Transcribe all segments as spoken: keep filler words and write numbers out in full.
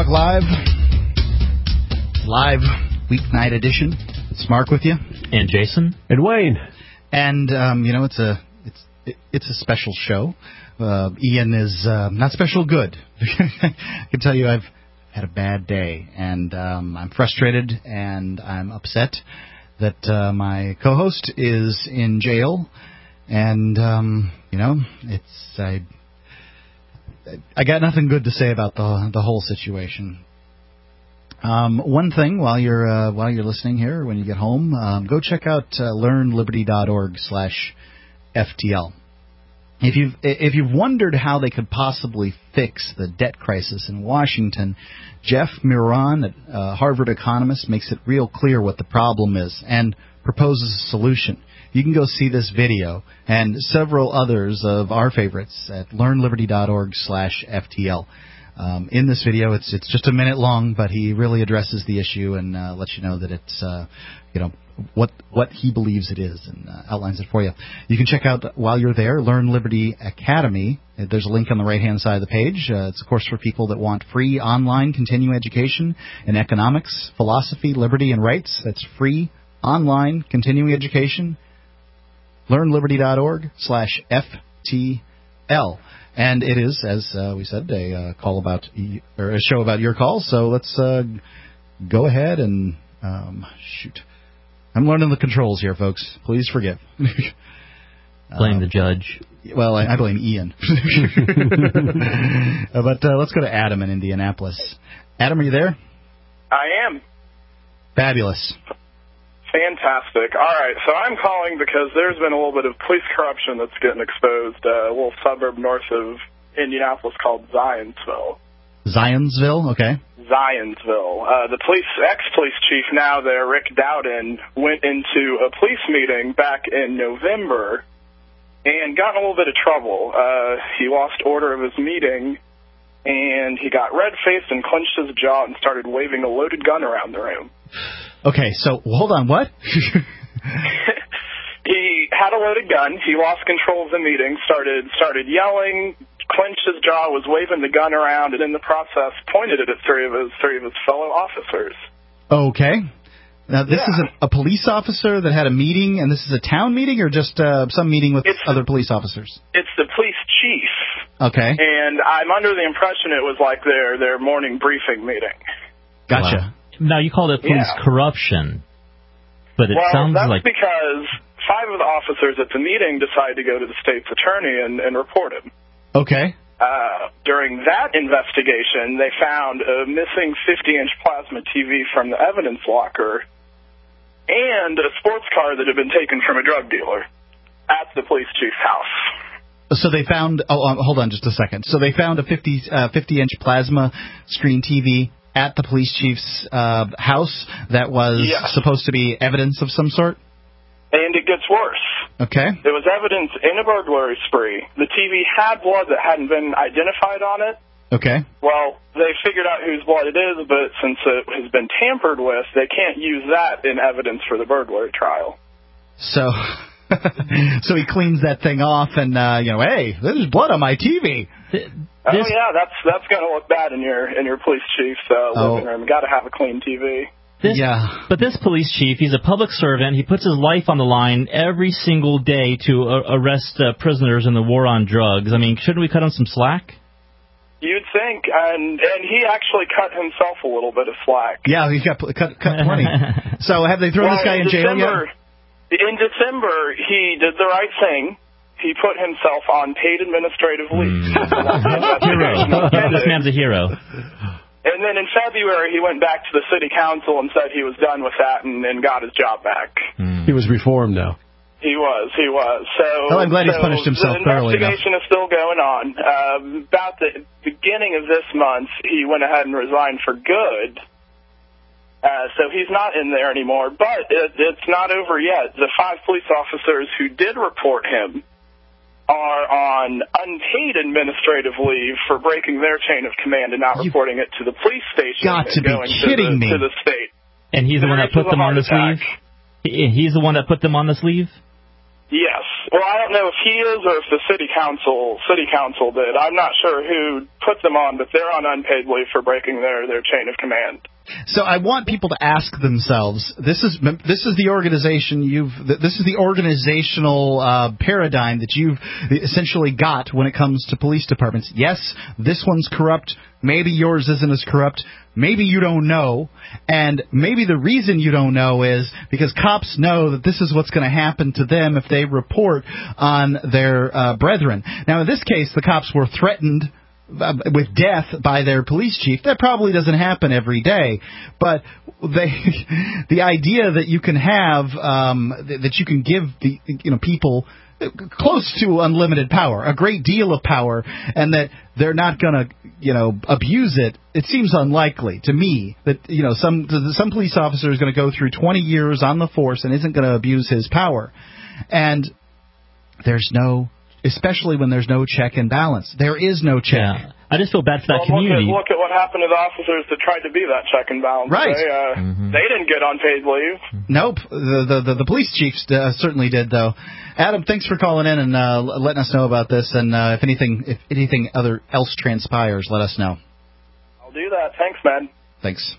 Live. Live weeknight edition. It's Mark with you. And Jason. And Wayne. And, um, you know, it's a it's it's a special show. Uh, Ian is uh, not special good. I can tell you I've had a bad day, and um, I'm frustrated, and I'm upset that uh, my co-host is in jail. And, um, you know, it's... I, I got nothing good to say about the the whole situation. Um, one thing while you're uh, while you're listening here, when you get home, um, go check out uh, learn liberty dot org slash F T L. If you've if you've wondered how they could possibly fix the debt crisis in Washington, Jeff Miron, a uh, Harvard economist, makes it real clear what the problem is and proposes a solution. You can go see this video and several others of our favorites at learn liberty dot org slash F T L. Um, in this video, it's it's just a minute long, but he really addresses the issue and uh, lets you know that it's uh, you know what what he believes it is and uh, outlines it for you. You can check out while you're there Learn Liberty Academy. There's a link on the right hand side of the page. Uh, it's a course for people that want free online continuing education in economics, philosophy, liberty, and rights. That's free online continuing education. learn liberty dot org slash F T L. And it is, as uh, we said, a uh, call about or a show about your calls. So let's uh, go ahead and um, shoot. I'm learning the controls here, folks. Please forgive. Blame uh, the judge. Well, I, I blame Ian. uh, but uh, let's go to Adam in Indianapolis. Adam, are you there? I am. Fabulous. Fantastic. All right, so I'm calling because there's been a little bit of police corruption that's getting exposed. Uh, a little suburb north of Indianapolis called Zionsville. Zionsville? Okay. Zionsville. Uh, the police, ex-police chief now there, Rick Dowden, went into a police meeting back in November and got in a little bit of trouble. Uh, he lost order of his meeting, and he got red-faced and clenched his jaw and started waving a loaded gun around the room. Okay, so hold on, what? He had a loaded gun. He lost control of the meeting, started started yelling, clenched his jaw, was waving the gun around, and in the process pointed it at three of his three of his fellow officers. Okay. Now, this yeah. is a, a police officer that had a meeting, and this is a town meeting, or just uh, some meeting with it's, other police officers? It's the police chief. Okay. And I'm under the impression it was like their, their morning briefing meeting. Gotcha. Wow. Now, you called it police yeah. corruption, but it well, sounds that's like... because five of the officers at the meeting decided to go to the state's attorney and, and report him. Okay. Uh, during that investigation, they found a missing fifty-inch plasma T V from the evidence locker and a sports car that had been taken from a drug dealer at the police chief's house. So they found... Oh, um, hold on just a second. So they found a fifty, uh, fifty-inch plasma screen T V at the police chief's uh, house that was yeah. supposed to be evidence of some sort? And it gets worse. Okay. There was evidence in a burglary spree. The T V had blood that hadn't been identified on it. Okay. Well, they figured out whose blood it is, but since it has been tampered with, they can't use that in evidence for the burglary trial. So... so he cleans that thing off and, uh, you know, hey, there's blood on my T V. This, oh, yeah, that's that's going to look bad in your in your police chief's uh, oh. living room. Got to have a clean T V. This, yeah. But this police chief, he's a public servant. He puts his life on the line every single day to uh, arrest uh, prisoners in the war on drugs. I mean, shouldn't we cut him some slack? You'd think, and and he actually cut himself a little bit of slack. Yeah, he's got cut, cut plenty. So have they thrown well, this guy in, in jail December, yet? In December, he did the right thing. He put himself on paid administrative leave. Mm. Hero. This man's a hero. And then in February, he went back to the city council and said he was done with that and, and got his job back. Mm. He was reformed now. He was, he was. So, well, I'm glad so he's punished himself the thoroughly enough. investigation is still going on. Uh, about the beginning of this month, he went ahead and resigned for good. Uh, so he's not in there anymore, but it, it's not over yet. The five police officers who did report him are on unpaid administrative leave for breaking their chain of command and not You've reporting it to the police station. Got to and be going kidding to the, me. to the state. And he's the one that put them on this leave? He, he's the one that put them on this leave? Yes, Well, I don't know if he is or if the city council city council did. I'm not sure who put them on, but they're on unpaid leave for breaking their, their chain of command. So I want people to ask themselves, this is this is the organization you've this is the organizational uh, paradigm that you've essentially got when it comes to police departments. Yes, this one's corrupt. Maybe yours isn't as corrupt. Maybe you don't know. And maybe the reason you don't know is because cops know that this is what's going to happen to them if they report on their uh, brethren. Now, in this case, the cops were threatened with death by their police chief. That probably doesn't happen every day, but they, the idea that you can have um, that you can give the you know people close to unlimited power, a great deal of power, and that they're not going to you know abuse it. It seems unlikely to me that you know some some police officer is going to go through twenty years on the force and isn't going to abuse his power, and there's no. Especially when there's no check and balance. There is no check. Yeah. I just feel bad for that well, community. Look at, look at what happened to the officers that tried to be that check and balance. Right. They, uh, mm-hmm. they didn't get unpaid leave. Nope. The the, the, the police chiefs uh, certainly did, though. Adam, thanks for calling in and uh, letting us know about this. And uh, if anything if anything other else transpires, let us know. I'll do that. Thanks, man. Thanks.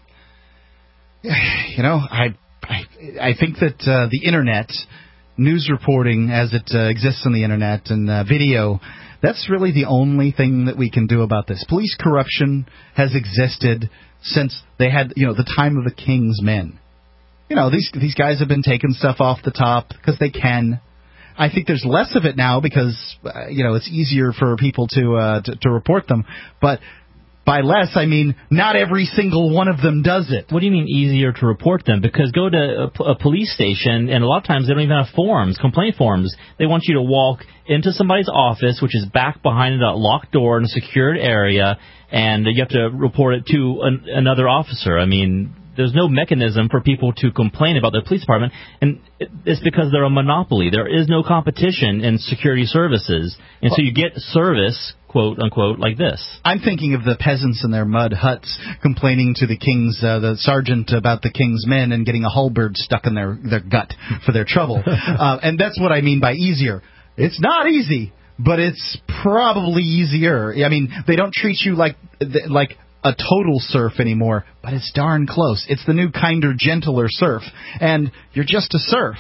You know, I I, I think that uh, the Internet... news reporting as it uh, exists on the Internet and uh, video, that's really the only thing that we can do about this. Police corruption has existed since they had, you know, the time of the King's Men. You know, these these guys have been taking stuff off the top because they can. I think there's less of it now because, uh, you know, it's easier for people to, uh, to to report them. But by less, I mean not every single one of them does it. What do you mean easier to report them? Because go to a, a police station, and a lot of times they don't even have forms, complaint forms. They want you to walk into somebody's office, which is back behind a locked door in a secured area, and you have to report it to an, another officer. I mean, there's no mechanism for people to complain about their police department, and it's because they're a monopoly. There is no competition in security services, and so you get service, quote unquote, like this. I'm thinking of the peasants in their mud huts complaining to the king's, uh, the sergeant about the king's men and getting a halberd stuck in their, their gut for their trouble. uh, and that's what I mean by easier. It's not easy, but it's probably easier. I mean, they don't treat you like like a total serf anymore, but it's darn close. It's the new, kinder, gentler serf, and you're just a serf.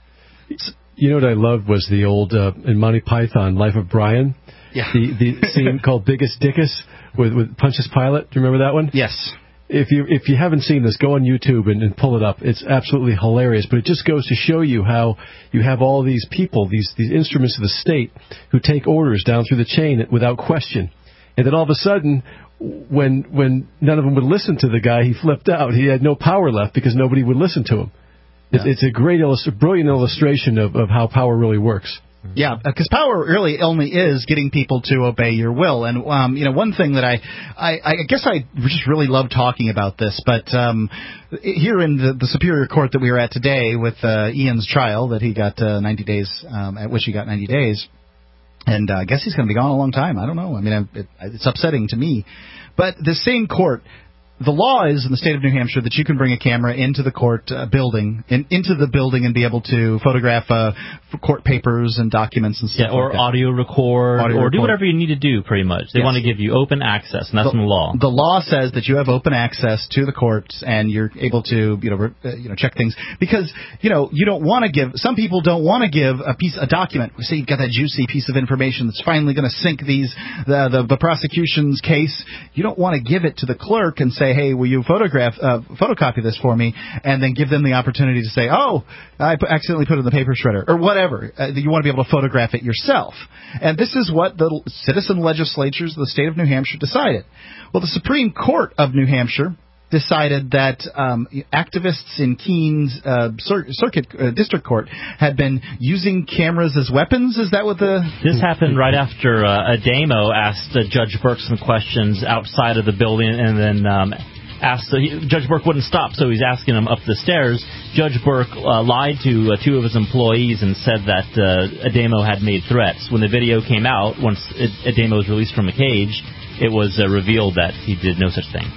You know what I loved was the old, uh, in Monty Python, Life of Brian? Yeah. The, the scene called Biggest Dickus with, with Pontius Pilate. Do you remember that one? Yes. If you if you haven't seen this, go on YouTube and, and pull it up. It's absolutely hilarious, but it just goes to show you how you have all these people, these these instruments of the state, who take orders down through the chain without question. And then all of a sudden, when when none of them would listen to the guy, he flipped out. He had no power left because nobody would listen to him. It's, yeah. it's a great, illustri- brilliant illustration of, of how power really works. Yeah, because power really only is getting people to obey your will. And, um, you know, one thing that I, I, I guess I just really love talking about this, but um, here in the, the Superior Court that we were at today with uh, Ian's trial that he got uh, ninety days, um, at which he got ninety days, and uh, I guess he's going to be gone a long time. I don't know. I mean, it, it's upsetting to me. But the same court... The law is in the state of New Hampshire that you can bring a camera into the court uh, building, in, into the building, and be able to photograph uh, court papers and documents and stuff. Yeah, or like that. audio record, audio or record. do whatever you need to do. Pretty much, they yes. want to give you open access, and that's the, in the law. The law says that you have open access to the courts, and you're able to, you know, re, uh, you know, check things because you know you don't want to give. Some people don't want to give a piece, a document. Say you've got that juicy piece of information that's finally going to sink these the, the the prosecution's case. You don't want to give it to the clerk and say, "Hey, will you photograph?" Uh, photocopy this for me, and then give them the opportunity to say, oh, I p- accidentally put it in the paper shredder, or whatever. Uh, you want to be able to photograph it yourself. And this is what the citizen legislatures of the state of New Hampshire decided. Well, the Supreme Court of New Hampshire decided that um, activists in Keene's uh, cir- circuit uh, district court had been using cameras as weapons. Is that what the... This happened right after uh, Adamo asked uh, Judge Burke some questions outside of the building, and then... Um, Asked, uh, he, Judge Burke wouldn't stop, so he's asking him up the stairs. Judge Burke uh, lied to uh, two of his employees and said that uh, Adamo had made threats. When the video came out, once Adamo was released from a cage, it was uh, revealed that he did no such thing.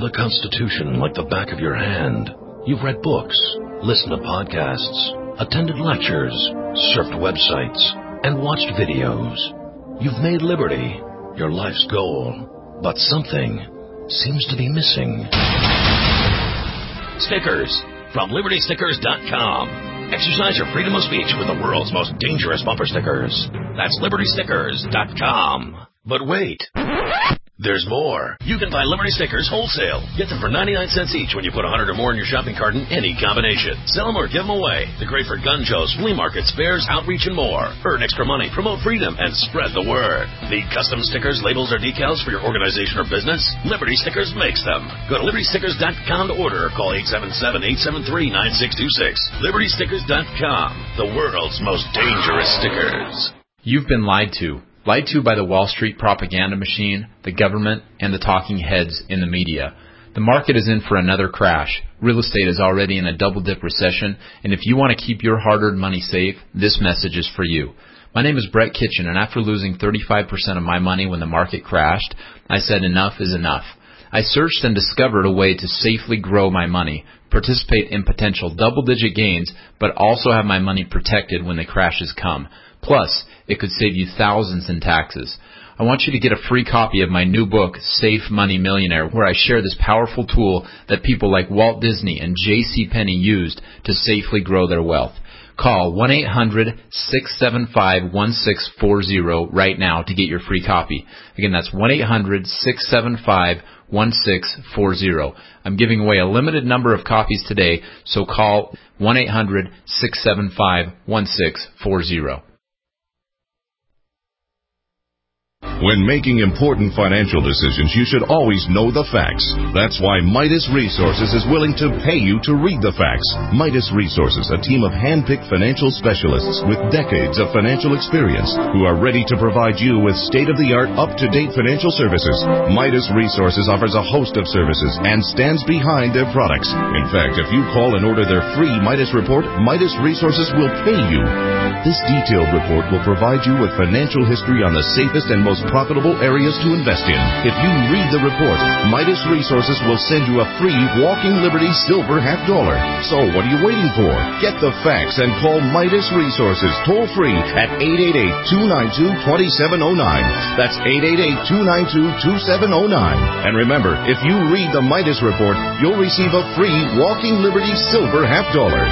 the Constitution like the back of your hand. You've read books, listened to podcasts, attended lectures, surfed websites, and watched videos. You've made liberty your life's goal, but something seems to be missing. Stickers from Liberty Stickers dot com. Exercise your freedom of speech with the world's most dangerous bumper stickers. That's Liberty Stickers dot com. But wait, there's more. You can buy Liberty Stickers wholesale. Get them for ninety-nine cents each when you put one hundred or more in your shopping cart in any combination. Sell them or give them away. They're great for gun shows, flea markets, fairs, outreach, and more. Earn extra money, promote freedom, and spread the word. Need custom stickers, labels, or decals for your organization or business? Liberty Stickers makes them. Go to Liberty Stickers dot com to order or call eight seven seven, eight seven three, nine six two six. Liberty Stickers dot com, the world's most dangerous stickers. You've been lied to. Lied to by the Wall Street propaganda machine, the government, and the talking heads in the media. The market is in for another crash. Real estate is already in a double-dip recession, and if you want to keep your hard-earned money safe, this message is for you. My name is Brett Kitchen, and after losing thirty-five percent of my money when the market crashed, I said enough is enough. I searched and discovered a way to safely grow my money, participate in potential double-digit gains, but also have my money protected when the crashes come. Plus, it could save you thousands in taxes. I want you to get a free copy of my new book, Safe Money Millionaire, where I share this powerful tool that people like Walt Disney and J C Penney used to safely grow their wealth. Call one eight hundred, six seven five, one six four zero right now to get your free copy. Again, that's one eight hundred, six seven five, one six four zero. I'm giving away a limited number of copies today, so call one eight hundred, six seven five, one six four zero. When making important financial decisions, you should always know the facts. That's why Midas Resources is willing to pay you to read the facts. Midas Resources, a team of hand-picked financial specialists with decades of financial experience who are ready to provide you with state-of-the-art, up-to-date financial services. Midas Resources offers a host of services and stands behind their products. In fact, if you call and order their free Midas report, Midas Resources will pay you. This detailed report will provide you with financial history on the safest and most profitable areas to invest in. If you read the report, Midas Resources will send you a free Walking Liberty Silver Half Dollar. So what are you waiting for? Get the facts and call Midas Resources toll free at eight eight eight, two nine two, two seven zero nine. That's eight eight eight, two nine two, two seven zero nine. And remember, if you read the Midas report, you'll receive a free Walking Liberty Silver Half Dollar.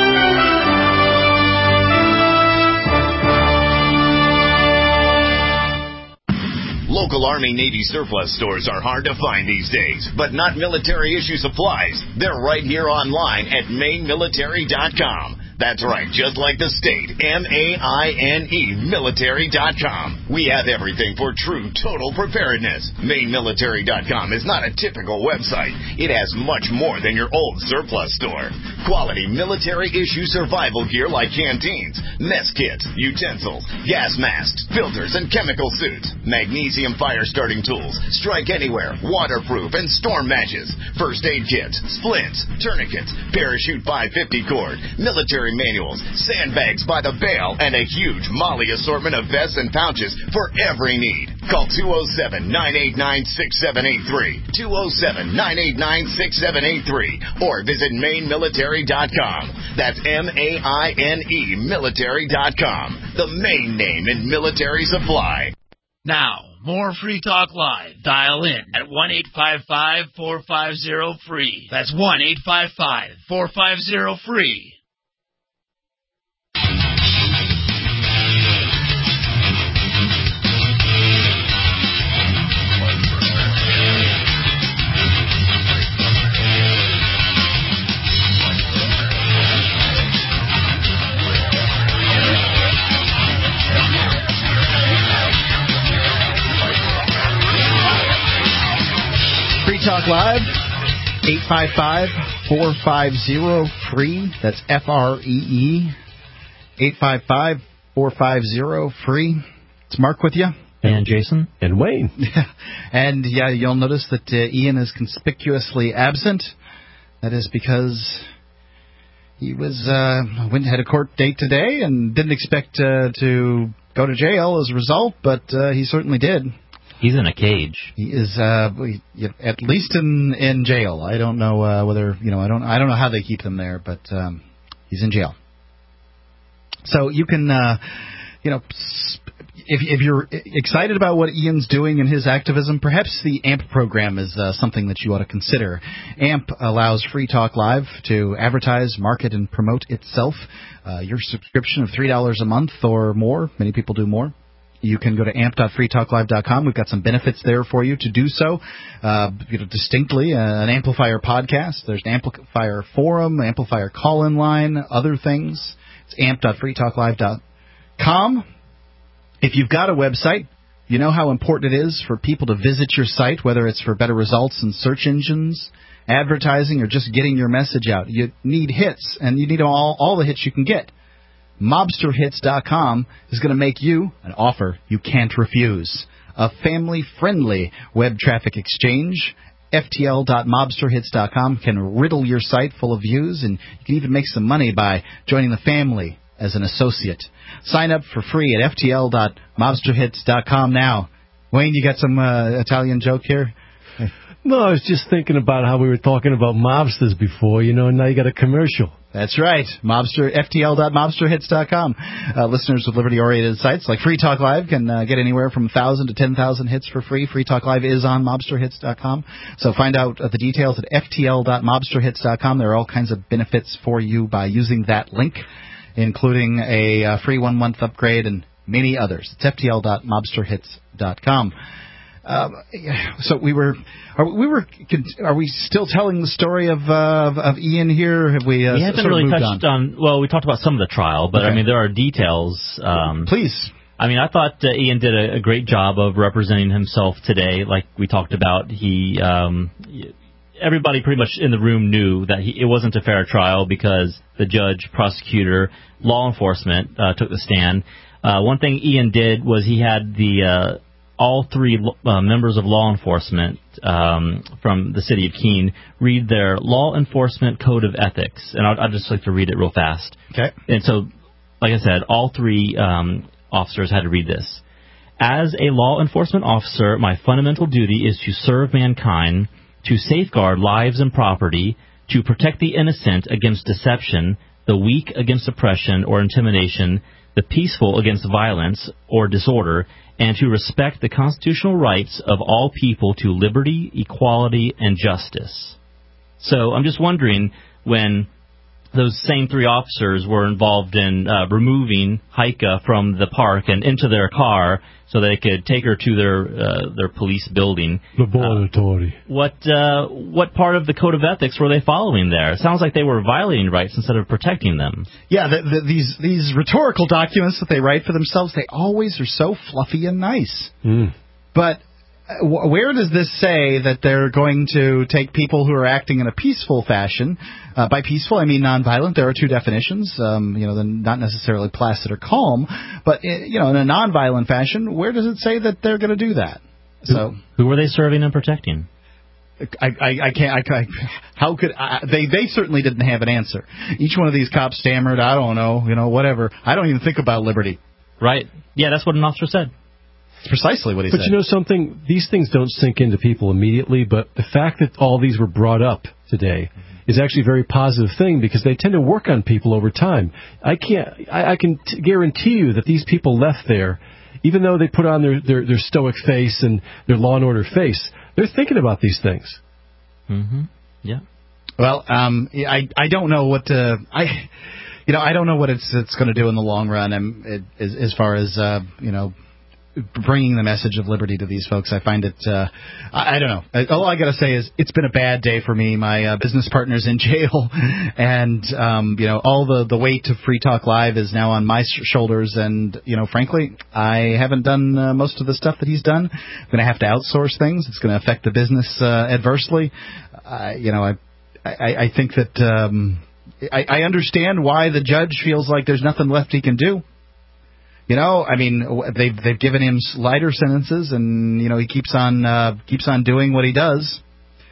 Local Army Navy surplus stores are hard to find these days, but not military issue supplies. They're right here online at Maine Military dot com. That's right, just like the state, M A I N E, military dot com. We have everything for true total preparedness. Maine Military dot com is not a typical website. It has much more than your old surplus store. Quality military-issue survival gear like canteens, mess kits, utensils, gas masks, filters, and chemical suits, magnesium fire-starting tools, strike anywhere, waterproof, and storm matches, first aid kits, splints, tourniquets, parachute five fifty cord, military manuals, sandbags by the bale, and a huge Molly assortment of vests and pouches for every need. Call two oh seven, nine eight nine, six seven eight three, two oh seven, nine eight nine, six seven eight three, or visit Maine Military dot com. That's M A I N E, military dot com, the main name in military supply. Now, more Free Talk Live. Dial in at one eight five five, four five zero, free. That's one eight five five, four five zero, free. Free Talk Live, eight five five, four five zero, free. That's F R E E, eight five five, four five zero, free. It's Mark with you. And Jason. And Wayne. Yeah. And, yeah, you'll notice that uh, Ian is conspicuously absent. That is because he was uh, went had a court date today and didn't expect uh, to go to jail as a result, but uh, he certainly did. He's in a cage. He is uh, at least in in jail. I don't know uh, whether you know. I don't. I don't know how they keep him there, but um, he's in jail. So you can, uh, you know, if if you're excited about what Ian's doing in his activism, perhaps the A M P program is uh, something that you ought to consider. A M P allows Free Talk Live to advertise, market, and promote itself. Uh, your subscription of three dollars a month or more. Many people do more. You can go to amp dot free talk live dot com. We've got some benefits there for you to do so. Uh, you know, distinctly, uh, an Amplifier podcast. There's an Amplifier forum, Amplifier call-in line, other things. It's amp dot free talk live dot com. If you've got a website, you know how important it is for people to visit your site, whether it's for better results in search engines, advertising, or just getting your message out. You need hits, and you need all, all the hits you can get. mobster hits dot com is going to make you an offer you can't refuse. A family-friendly web traffic exchange. F T L dot mobster hits dot com can riddle your site full of views, and you can even make some money by joining the family as an associate. Sign up for free at F T L dot mobster hits dot com now. Wayne, you got some uh, Italian joke here? No, I was just thinking about how we were talking about mobsters before, you know, and now you got a commercial. That's right. Mobster, F T L dot mobster hits dot com. Uh, listeners with liberty-oriented sites like Free Talk Live can uh, get anywhere from one thousand to ten thousand hits for free. Free Talk Live is on mobster hits dot com. So find out uh, the details at F T L dot mobster hits dot com. There are all kinds of benefits for you by using that link, including a uh, free one-month upgrade and many others. It's F T L dot mobster hits dot com. Uh, so we were, are we were, are we still telling the story of uh, of, of Ian here? Have we? Uh, we haven't sort of really moved touched on? on. Well, we talked about some of the trial, but Okay. I mean there are details. Um, Please. I mean, I thought uh, Ian did a, a great job of representing himself today. Like we talked about, he, um, everybody pretty much in the room knew that he, it wasn't a fair trial because the judge, prosecutor, law enforcement uh, took the stand. Uh, one thing Ian did was he had the uh, all three uh, members of law enforcement um, from the city of Keene read their law enforcement code of ethics, and I'd, I'd just like to read it real fast. Okay. And so, like I said, all three um, officers had to read this. As a law enforcement officer, my fundamental duty is to serve mankind, to safeguard lives and property, to protect the innocent against deception, the weak against oppression or intimidation, the peaceful against violence or disorder, and to respect the constitutional rights of all people to liberty, equality, and justice. So I'm just wondering, when those same three officers were involved in uh, removing Heike from the park and into their car so they could take her to their uh, their police building. Laboratory. Uh, what uh, what part of the code of ethics were they following there? It sounds like they were violating rights instead of protecting them. Yeah, the, the, these these rhetorical documents that they write for themselves, they always are so fluffy and nice. Mm. But uh, where does this say that they're going to take people who are acting in a peaceful fashion? Uh, by peaceful, I mean nonviolent. There are two definitions. Um, you know, they're not necessarily placid or calm, but uh, you know, in a nonviolent fashion, where does it say that they're going to do that? So, who were they serving and protecting? I, I, I can't. I, I, how could I, they? They certainly didn't have an answer. Each one of these cops stammered, "I don't know," you know, whatever. I don't even think about liberty. Right? Yeah, that's what an officer said. It's precisely what he but said. But you know something? These things don't sink into people immediately, but the fact that all these were brought up today mm-hmm. is actually a very positive thing because they tend to work on people over time. I can't. I, I can t- guarantee you that these people left there, even though they put on their, their, their stoic face and their law and order face, they're thinking about these things. Mm-hmm. Yeah. Well, um, I I don't know what to, I, you know, I don't know what it's it's going to do in the long run. And it, as, as far as uh, you know, bringing the message of liberty to these folks, I find it. Uh, I, I don't know. All I got to say is it's been a bad day for me. My uh, business partner's in jail, and um, you know, all the, the weight of Free Talk Live is now on my sh- shoulders. And you know, frankly, I haven't done uh, most of the stuff that he's done. I'm going to have to outsource things. It's going to affect the business uh, adversely. Uh, you know, I, I I think that um, I, I understand why the judge feels like there's nothing left he can do. You know, I mean, they've they've given him lighter sentences, and you know he keeps on uh, keeps on doing what he does.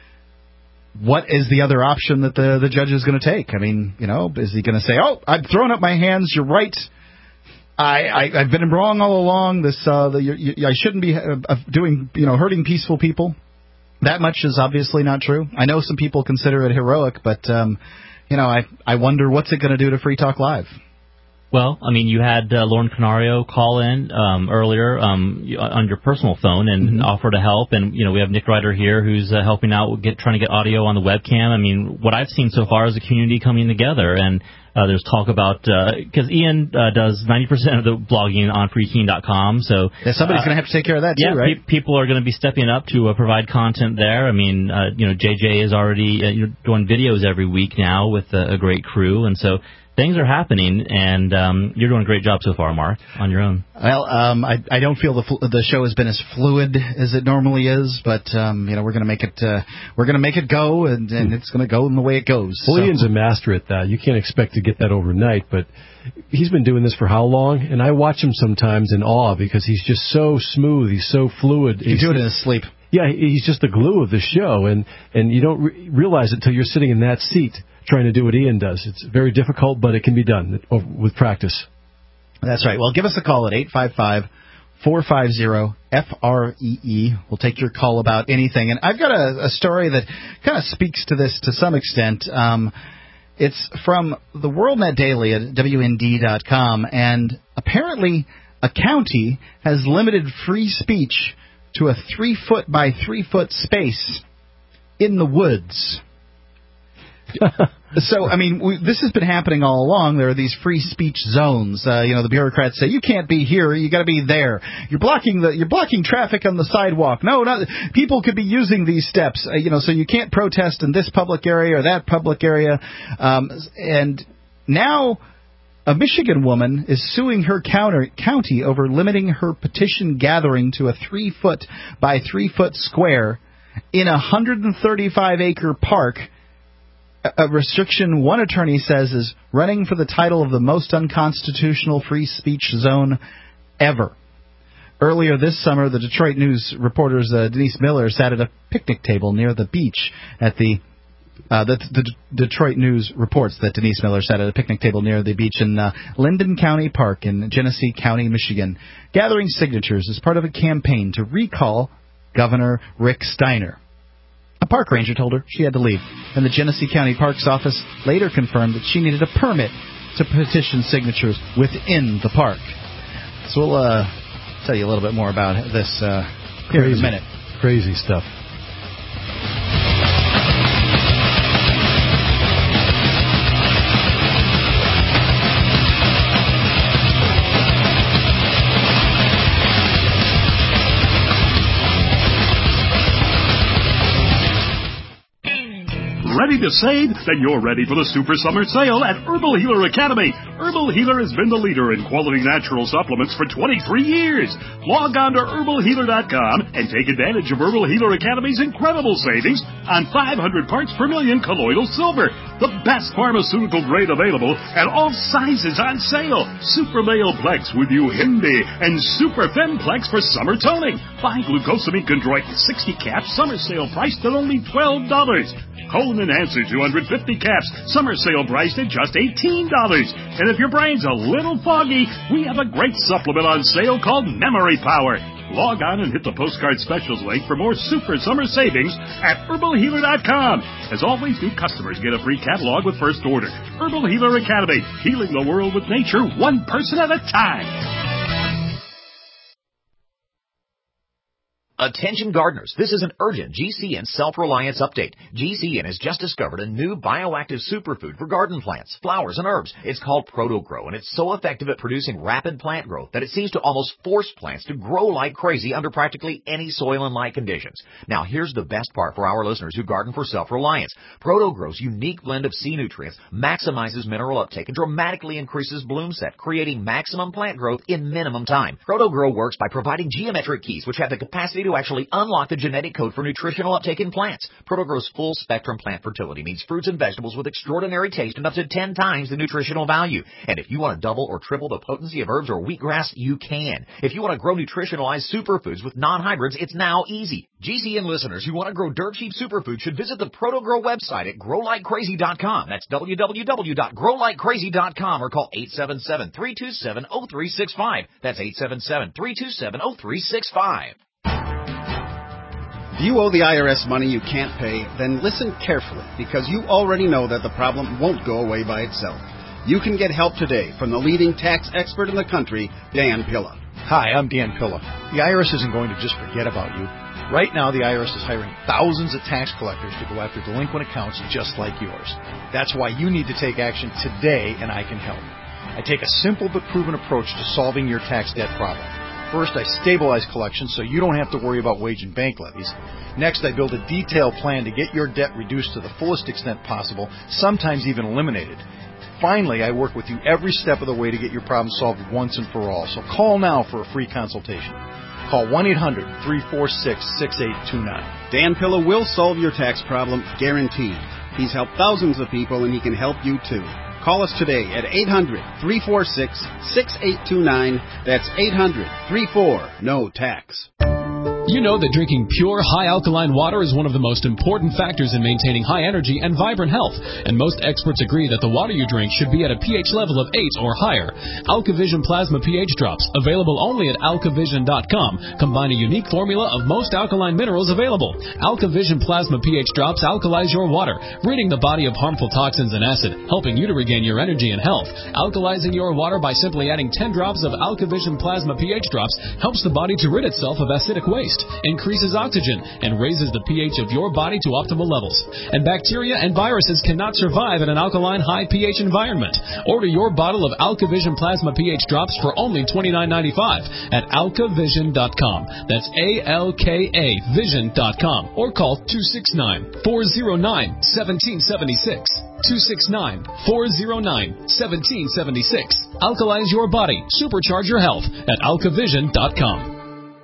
What is the other option that the the judge is going to take? I mean, you know, is he going to say, "Oh, I've thrown up my hands. You're right. I, I I've been wrong all along. This uh, the, you, you, I shouldn't be uh, doing you know hurting peaceful people. That much is obviously not true. I know some people consider it heroic, but um, you know I I wonder what's it going to do to Free Talk Live. Well, I mean, you had uh, Lauren Canario call in um, earlier um, on your personal phone and mm-hmm. offer to help, and you know we have Nick Ryder here who's uh, helping out, get trying to get audio on the webcam. I mean, what I've seen so far is a community coming together, and uh, there's talk about because uh, Ian uh, does ninety percent of the blogging on free keene dot com, so yeah, somebody's uh, going to have to take care of that too, yeah, right? Pe- people are going to be stepping up to uh, provide content there. I mean, uh, you know, J J is already uh, you know, doing videos every week now with uh, a great crew, and so. Things are happening, and um, you're doing a great job so far, Mark, on your own. Well, um, I, I don't feel the fl- the show has been as fluid as it normally is, but um, you know we're going to make it uh, we're going to make it go, and, and it's going to go in the way it goes. Well, so. Ian's a master at that. You can't expect to get that overnight, but he's been doing this for how long? And I watch him sometimes in awe because he's just so smooth. He's so fluid. He can do it in his sleep. Yeah, he's just the glue of the show, and and you don't re- realize it until you're sitting in that seat trying to do what Ian does. It's very difficult, but it can be done with practice. That's right. Well, give us a call at eight five five, four five zero, F R E E. We'll take your call about anything. And I've got a, a story that kind of speaks to this to some extent. Um, it's from the WorldNet Daily at W N D dot com, and apparently a county has limited free speech to a three-foot by three-foot space in the woods. So, I mean, we, this has been happening all along. There are these free speech zones. Uh, you know, the bureaucrats say you can't be here, you got to be there. You're blocking the you're blocking traffic on the sidewalk. No, not people could be using these steps. Uh, you know, so you can't protest in this public area or that public area. Um, and now, a Michigan woman is suing her counter, county over limiting her petition gathering to a three foot by three foot square in a one hundred thirty-five acre park. A restriction one attorney says is running for the title of the most unconstitutional free speech zone ever. Earlier this summer, the Detroit News reporters uh, Denise Miller sat at a picnic table near the beach at the uh, the, the D- Detroit News reports that Denise Miller sat at a picnic table near the beach in uh, Linden County Park in Genesee County, Michigan, gathering signatures as part of a campaign to recall Governor Rick Steiner. A park ranger told her she had to leave, and the Genesee County Parks Office later confirmed that she needed a permit to petition signatures within the park. So we'll uh, tell you a little bit more about this uh, here in a minute. Crazy stuff. Ready to save? Then you're ready for the Super Summer Sale at Herbal Healer Academy. Herbal Healer has been the leader in quality natural supplements for twenty-three years. Log on to herbal healer dot com and take advantage of Herbal Healer Academy's incredible savings on five hundred parts per million colloidal silver, the best pharmaceutical grade available, and all sizes on sale. Super Male Plex with Uhimbi and Super Femplex for summer toning. Buy glucosamine chondroit sixty caps, summer sale priced at only twelve dollars. Colon Enhancer two hundred fifty caps, summer sale priced at just eighteen dollars. And if your brain's a little foggy, we have a great supplement on sale called Memory Power. Log on and hit the postcard specials link for more super summer savings at herbal healer dot com. As always, new customers get a free catalog with first order. Herbal Healer Academy, healing the world with nature one person at a time. Attention gardeners, this is an urgent G C N self-reliance update. G C N has just discovered a new bioactive superfood for garden plants, flowers, and herbs. It's called ProtoGrow, and it's so effective at producing rapid plant growth that it seems to almost force plants to grow like crazy under practically any soil and light conditions. Now, here's the best part for our listeners who garden for self-reliance. ProtoGrow's unique blend of C nutrients maximizes mineral uptake and dramatically increases bloom set, creating maximum plant growth in minimum time. ProtoGrow works by providing geometric keys which have the capacity to to actually unlock the genetic code for nutritional uptake in plants. ProtoGrow's full-spectrum plant fertility means fruits and vegetables with extraordinary taste and up to ten times the nutritional value. And if you want to double or triple the potency of herbs or wheatgrass, you can. If you want to grow nutritionalized superfoods with non-hybrids, it's now easy. G C N listeners who want to grow dirt cheap superfoods should visit the ProtoGrow website at grow like crazy dot com. That's w w w dot grow like crazy dot com or call eight seven seven, three two seven, zero three six five. That's eight seven seven, three two seven, zero three six five. If you owe the I R S money you can't pay, then listen carefully, because you already know that the problem won't go away by itself. You can get help today from the leading tax expert in the country, Dan Pilla. Hi, I'm Dan Pilla. The I R S isn't going to just forget about you. Right now, the I R S is hiring thousands of tax collectors to go after delinquent accounts just like yours. That's why you need to take action today, and I can help. I take a simple but proven approach to solving your tax debt problem. First, I stabilize collections so you don't have to worry about wage and bank levies. Next, I build a detailed plan to get your debt reduced to the fullest extent possible, sometimes even eliminated. Finally, I work with you every step of the way to get your problem solved once and for all. So call now for a free consultation. Call one eight hundred, three four six, six eight two nine. Dan Pilla will solve your tax problem, guaranteed. He's helped thousands of people, and he can help you too. Call us today at eight hundred, three four six, six eight two nine. That's eight hundred, three four, N O T A X. You know that drinking pure, high-alkaline water is one of the most important factors in maintaining high energy and vibrant health, and most experts agree that the water you drink should be at a pH level of eight or higher. AlkaVision Plasma pH Drops, available only at alkavision dot com, combine a unique formula of most alkaline minerals available. AlkaVision Plasma pH Drops alkalize your water, ridding the body of harmful toxins and acid, helping you to regain your energy and health. Alkalizing your water by simply adding ten drops of AlkaVision Plasma pH Drops helps the body to rid itself of acidic waste, increases oxygen, and raises the pH of your body to optimal levels. And bacteria and viruses cannot survive in an alkaline high pH environment. Order your bottle of AlkaVision Plasma pH Drops for only twenty-nine ninety-five at alkavision dot com. That's A L K A vision dot com, or call two six nine, four zero nine, one seven seven six. two six nine, four zero nine, one seven seven six. Alkalize your body. Supercharge your health at alkavision dot com.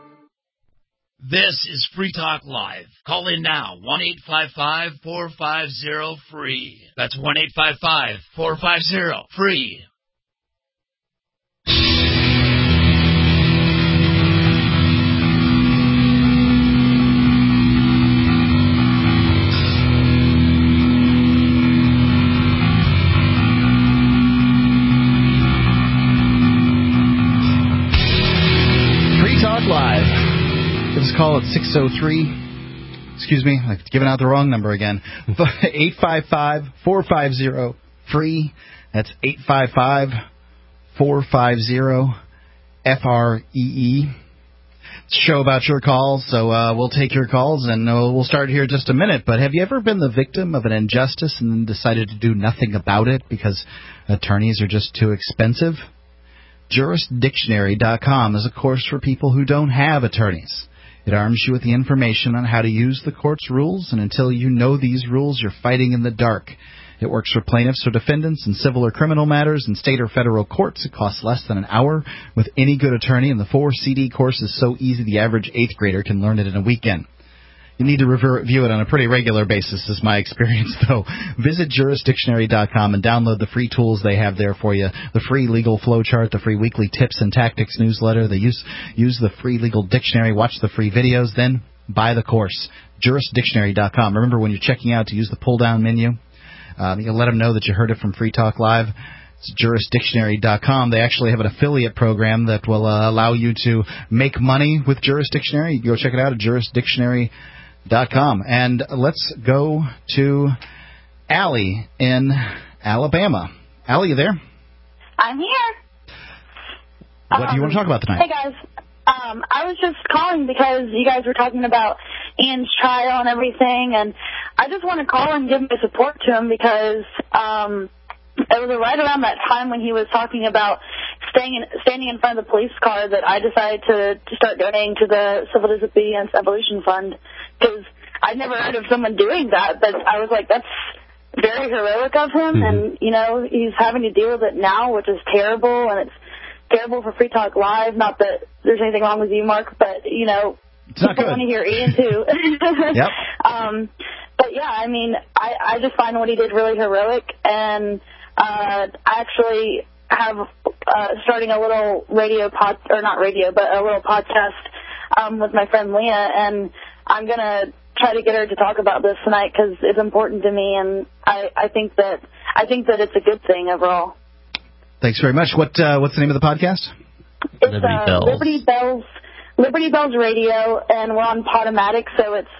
This is Free Talk Live. Call in now, one eight five five, four five zero, free. That's one eight five five, four five zero, free. Free Talk Live. Give us a call at six oh three, excuse me, I've given out the wrong number again, eight five five, four five zero, free. That's eight five five, four five zero, F R E E. It's a show about your calls, so uh, we'll take your calls, and uh, we'll start here in just a minute. But have you ever been the victim of an injustice and then decided to do nothing about it because attorneys are just too expensive? Jurist Dictionary dot com is a course for people who don't have attorneys. It arms you with the information on how to use the court's rules, and until you know these rules, you're fighting in the dark. It works for plaintiffs or defendants in civil or criminal matters in state or federal courts. It costs less than an hour with any good attorney, and the four C D course is so easy the average eighth grader can learn it in a weekend. You need to review it on a pretty regular basis, is my experience, though. Visit Jurist Dictionary dot com and download the free tools they have there for you. The free legal flowchart, the free weekly tips and tactics newsletter. They use use the free legal dictionary, watch the free videos, then buy the course. Jurist Dictionary dot com. Remember, when you're checking out, to use the pull-down menu. Um, you can let them know that you heard it from Free Talk Live. It's Jurist Dictionary dot com. They actually have an affiliate program that will uh, allow you to make money with Jurist Dictionary. You can go check it out at Jurist Dictionary dot com. And let's go to Allie in Alabama. Allie, you there? I'm here. What um, do you want to talk about tonight? Hey, guys. Um, I was just calling because you guys were talking about Ian's trial and everything, and I just want to call and give my support to him because um, it was right around that time when he was talking about staying in, standing in front of the police car that I decided to, to start donating to the Civil Disobedience Evolution Fund, because I'd never heard of someone doing that, but I was like, that's very heroic of him, mm-hmm. and, you know, he's having to deal with it now, which is terrible, and it's terrible for Free Talk Live. Not that there's anything wrong with you, Mark, but, you know, It's not People good. want to hear Ian, too. Yep. Um, but, yeah, I mean, I, I just find what he did really heroic, and uh, I actually have uh, starting a little radio pod, or not radio, but a little podcast um, with my friend Leah, and I'm going to try to get her to talk about this tonight because it's important to me, and I, I think that I think that it's a good thing overall. Thanks very much. What uh, What's the name of the podcast? It's Liberty uh, Bells. Liberty Bells, Liberty Bells Radio, and we're on Podomatic, so it's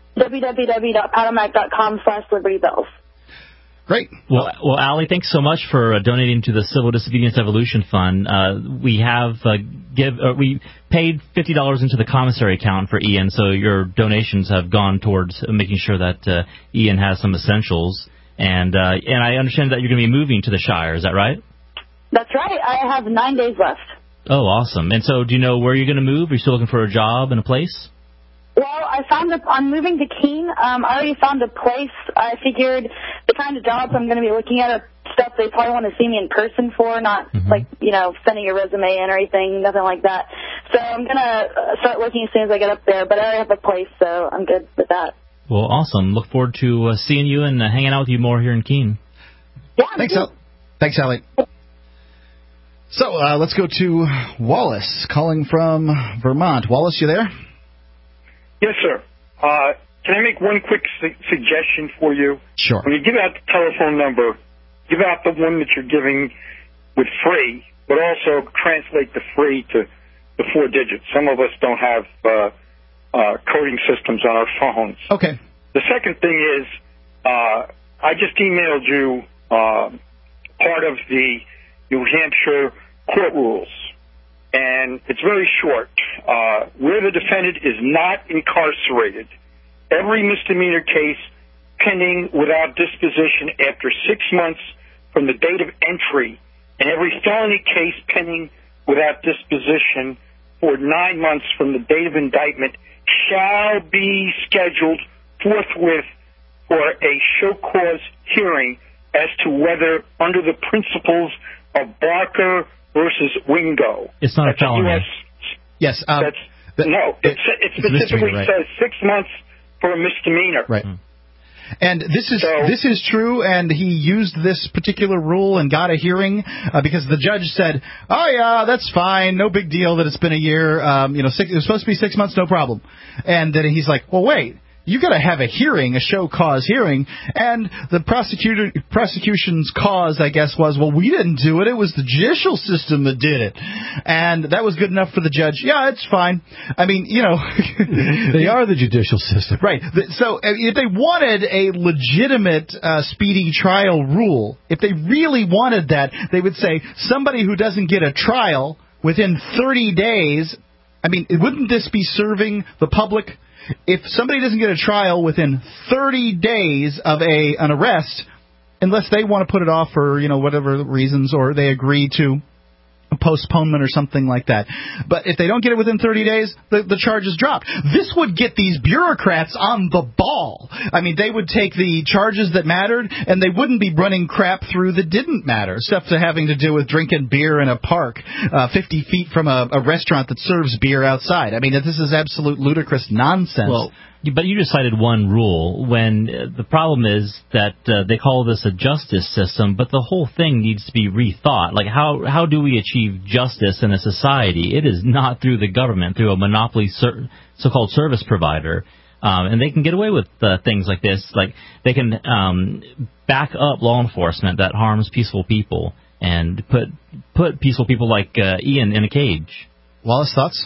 www.podomatic.com slash Liberty Bells. Great. Well, well, Allie, thanks so much for uh, donating to the Civil Disobedience Evolution Fund. Uh, we have uh, give uh, we paid fifty dollars into the commissary account for Ian, so your donations have gone towards making sure that uh, Ian has some essentials. And uh, and I understand that you're going to be moving to the Shire. Is that right? That's right. I have nine days left. Oh, awesome. And so, do you know where you're going to move? Are you still looking for a job and a place? Well, I found a, I'm moving to Keene. Um, I already found a place. I figured the kind of jobs I'm going to be looking at are stuff they probably want to see me in person for, not mm-hmm. like, you know, sending a resume in or anything, nothing like that. So I'm going to start looking as soon as I get up there, but I already have a place, so I'm good with that. Well, awesome. Look forward to uh, seeing you and uh, hanging out with you more here in Keene. Yeah, Thanks, Al. Thanks, Allie. So uh, let's go to Wallace, calling from Vermont. Wallace, you there? Yes, sir. Uh, can I make one quick su- suggestion for you? Sure. When you give out the telephone number, give out the one that you're giving with free, but also translate the free to the four digits. Some of us don't have uh, uh, coding systems on our phones. Okay. The second thing is, uh, I just emailed you uh, part of the New Hampshire court rules. And it's very short. Uh, where the defendant is not incarcerated, every misdemeanor case pending without disposition after six months from the date of entry, and every felony case pending without disposition for nine months from the date of indictment shall be scheduled forthwith for a show cause hearing as to whether, under the principles of Barker versus Wingo. It's not that's a felony. U S Yes. Um, that's, the, no, it, it specifically right. says six months for a misdemeanor. Right. And this is so, this is true, and he used this particular rule and got a hearing uh, because the judge said, oh, yeah, that's fine, no big deal that it's been a year. Um, you know, six, it was supposed to be six months, no problem. And then he's like, well, wait. You got to have a hearing, a show cause hearing, and the prosecutor prosecution's cause, I guess, was, well, we didn't do it. It was the judicial system that did it, and that was good enough for the judge. Yeah, it's fine. I mean, you know, they are the judicial system, right? So if they wanted a legitimate uh, speedy trial rule, if they really wanted that, they would say somebody who doesn't get a trial within thirty days. I mean, wouldn't this be serving the public? If somebody doesn't get a trial within thirty days of a an arrest, unless they want to put it off for, you know, whatever reasons, or they agree to a postponement or something like that. But if they don't get it within thirty days, the, the charge is dropped. This would get these bureaucrats on the ball. I mean, they would take the charges that mattered, and they wouldn't be running crap through that didn't matter, stuff to having to do with drinking beer in a park uh, fifty feet from a, a restaurant that serves beer outside. I mean, this is absolute ludicrous nonsense. Well, but you just cited one rule when uh, the problem is that uh, they call this a justice system, but the whole thing needs to be rethought. Like, how how do we achieve justice in a society? It is not through the government, through a monopoly ser- so-called service provider. Um, and they can get away with uh, things like this. Like, they can um, back up law enforcement that harms peaceful people and put put peaceful people like uh, Ian in a cage. Wallace, thoughts?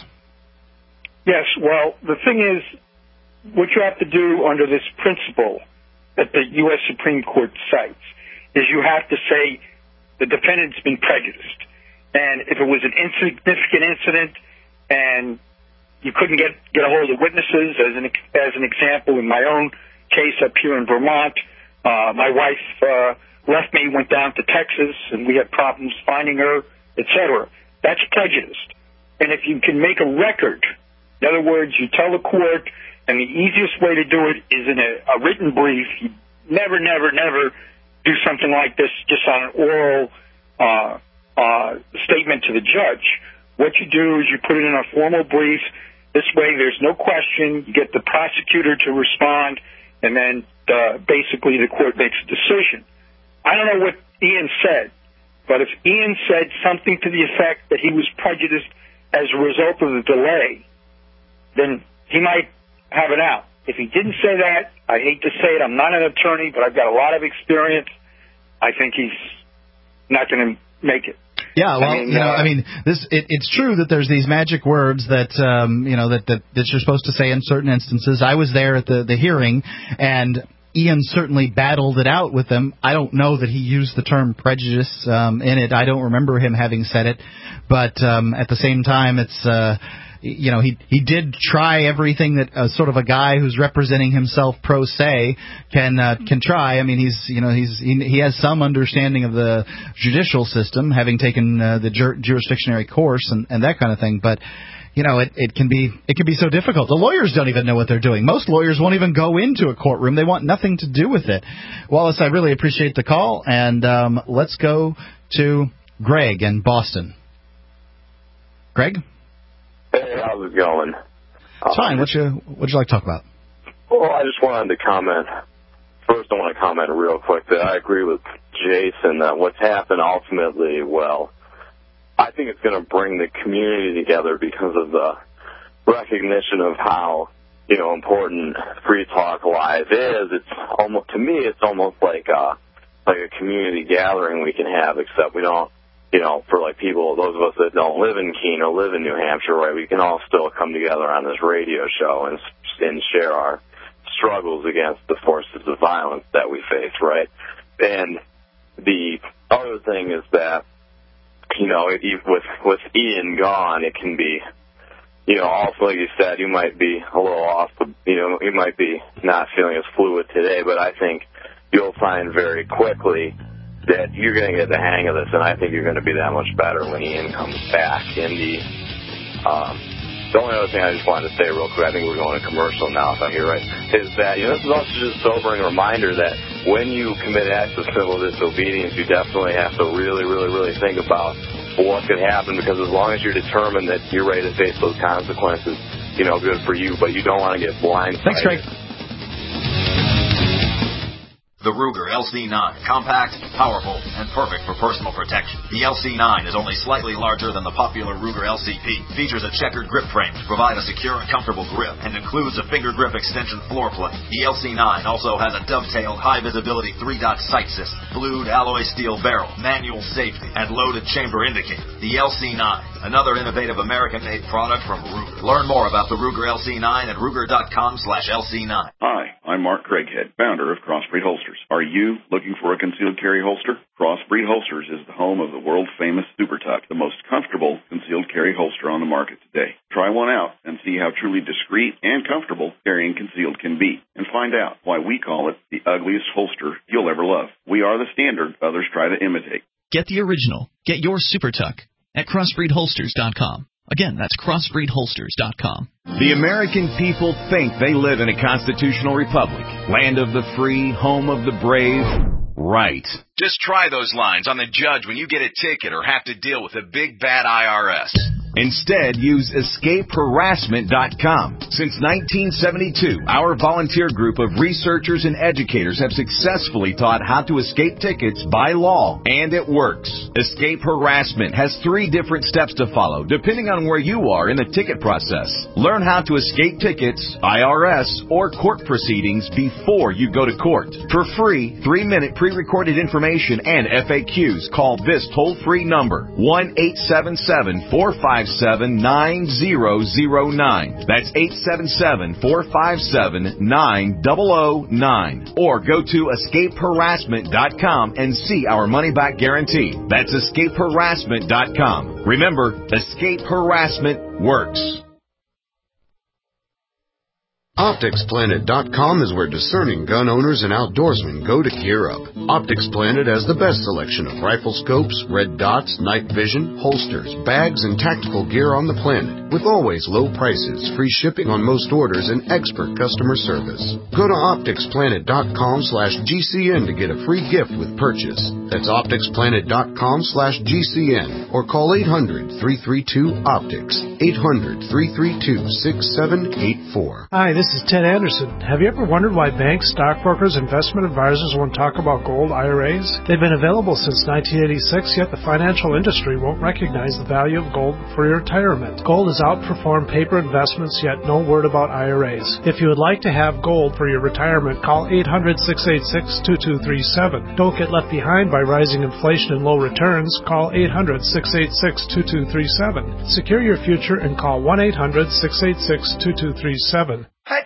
Yes, well, the thing is, what you have to do under this principle that the U S Supreme Court cites is you have to say the defendant's been prejudiced. And if it was an insignificant incident and you couldn't get, get a hold of witnesses, as an, as an example, in my own case up here in Vermont, uh, my wife uh, left me, went down to Texas, and we had problems finding her, et cetera. That's prejudiced. And if you can make a record, in other words, you tell the court, and the easiest way to do it is in a, a written brief. You never, never, never do something like this just on an oral uh, uh, statement to the judge. What you do is you put it in a formal brief, This way, there's no question. You get the prosecutor to respond, and then uh, basically the court makes a decision. I don't know what Ian said, but if Ian said something to the effect that he was prejudiced as a result of the delay, then he might have an out. If he didn't say that, I hate to say it, I'm not an attorney, but I've got a lot of experience. I think he's not going to make it. Yeah, well, I mean, you know, uh, I mean, this it, it's true that there's these magic words that um, you know that, that that you're supposed to say in certain instances. I was there at the the hearing, and Ian certainly battled it out with them. I don't know that he used the term prejudice um, in it. I don't remember him having said it, but um, at the same time, it's. Uh, You know, he he did try everything that uh, sort of a guy who's representing himself pro se can uh, can try. I mean, he's you know he's he, he has some understanding of the judicial system, having taken uh, the jur- jurisdictionary course and, and that kind of thing. But you know, it, it can be it can be so difficult. The lawyers don't even know what they're doing. Most lawyers won't even go into a courtroom. They want nothing to do with it. Wallace, I really appreciate the call, and um, let's go to Greg in Boston. Greg? Hey, how's it going? It's fine. What you What'd you like to talk about? Well, I just wanted to comment. First, I want to comment real quick that I agree with Jason that what's happened ultimately, well, I think it's going to bring the community together because of the recognition of how, you know, important Free Talk Live is. It's almost, to me, it's almost like a, like a community gathering we can have, except we don't. You know, for like people, those of us that don't live in Keene or live in New Hampshire, right, we can all still come together on this radio show and, and share our struggles against the forces of violence that we face, right? And the other thing is that, you know, with, with Ian gone, it can be, you know, also like you said, you might be a little off, you know, you might be not feeling as fluid today, but I think you'll find very quickly that you're going to get the hang of this, and I think you're going to be that much better when Ian comes back. In the, um, the only other thing I just wanted to say real quick, I think we're going to commercial now, if I'm here right, is that, you know, this is also just a sobering reminder that when you commit acts of civil disobedience, you definitely have to really, really, really think about what could happen, because as long as you're determined that you're ready to face those consequences, you know, good for you, but you don't want to get blindsided. Thanks, Craig. The Ruger L C nine, compact, powerful, and perfect for personal protection. The L C nine is only slightly larger than the popular Ruger L C P, features a checkered grip frame to provide a secure and comfortable grip, and includes a finger grip extension floor plate. The L C nine also has a dovetailed high-visibility three-dot sight system, blued alloy steel barrel, manual safety, and loaded chamber indicator. The L C nine, another innovative American-made product from Ruger. Learn more about the Ruger L C nine at Ruger.com slash LC9. Hi, I'm Mark Craighead, founder of Crossbreed Holsters. Are you looking for a concealed carry holster? Crossbreed Holsters is the home of the world-famous Super Tuck, the most comfortable concealed carry holster on the market today. Try one out and see how truly discreet and comfortable carrying concealed can be, and find out why we call it the ugliest holster you'll ever love. We are the standard others try to imitate. Get the original. Get your Super Tuck at crossbreed holsters dot com. Again, that's crossbreed holsters dot com. The American people think they live in a constitutional republic, land of the free, home of the brave. Right. Just try those lines on the judge when you get a ticket or have to deal with a big bad I R S. Instead, use escape harassment dot com. Since nineteen seventy-two, our volunteer group of researchers and educators have successfully taught how to escape tickets by law, and it works. Escape Harassment has three different steps to follow, depending on where you are in the ticket process. Learn how to escape tickets, I R S, or court proceedings before you go to court. For free, three-minute pre-recorded information and F A Qs, call this toll-free number, one eight seven seven, four five seven, nine zero zero nine. That's eight seven seven, four five seven, nine zero zero nine. Or go to escape harassment dot com and see our money-back guarantee. That's escape harassment dot com. Remember, escape harassment works. Optics Planet dot com is where discerning gun owners and outdoorsmen go to gear up. Optics Planet has the best selection of rifle scopes, red dots, night vision, holsters, bags, and tactical gear on the planet, with always low prices, free shipping on most orders, and expert customer service. Go to Optics Planet dot com slash G C N to get a free gift with purchase. That's Optics Planet dot com slash G C N or call eight hundred, three three two, optics, eight hundred, three three two, six seven eight four. Hi, this is Ted Anderson. Have you ever wondered why banks, stockbrokers, investment advisors won't talk about gold I R As? They've been available since nineteen eighty-six, yet the financial industry won't recognize the value of gold for your retirement. Gold has outperformed paper investments, yet no word about I R As. If you would like to have gold for your retirement, call eight hundred, six eight six, two two three seven. Don't get left behind by rising inflation and low returns. Call eight hundred, six eight six, two two three seven. Secure your future and call one eight hundred, six eight six, two two three seven.